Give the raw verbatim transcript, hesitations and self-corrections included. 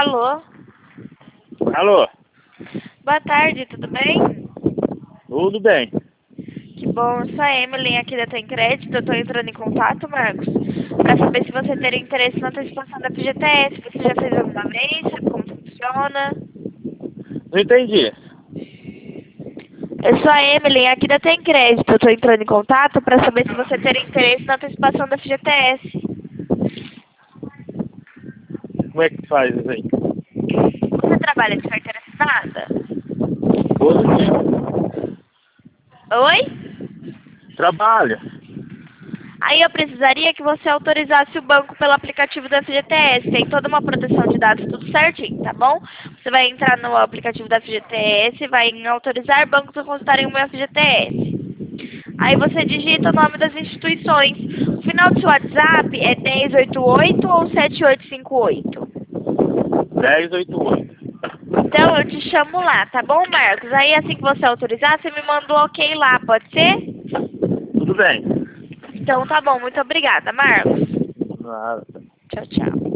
Alô? Alô? Boa tarde, tudo bem? Tudo bem. Que bom, eu sou a Emily aqui da Tem Crédito. Eu tô entrando em contato, Marcos, pra saber se você teria interesse na antecipação da F G T S. Você já fez alguma vez? Sabe como funciona? Não entendi. Eu sou a Emily aqui da Tem Crédito. Eu tô entrando em contato pra saber se você teria interesse na antecipação da F G T S. Como é que faz isso aí? Você trabalha de carteira assinada? Todo dia. Oi? Trabalho. Aí eu precisaria que você autorizasse o banco pelo aplicativo da F G T S. Tem toda uma proteção de dados, tudo certinho, tá bom? Você vai entrar no aplicativo da F G T S, vai em autorizar bancos a consultarem o meu F G T S. Aí você digita o nome das instituições. O final do seu WhatsApp é dez oitenta e oito ou sete oito cinco oito? dez oitenta e oito. Então eu te chamo lá, tá bom, Marcos? Aí assim que você autorizar, você me manda o ok lá, pode ser? Tudo bem. Então tá bom, muito obrigada, Marcos. Nada. Tchau, tchau.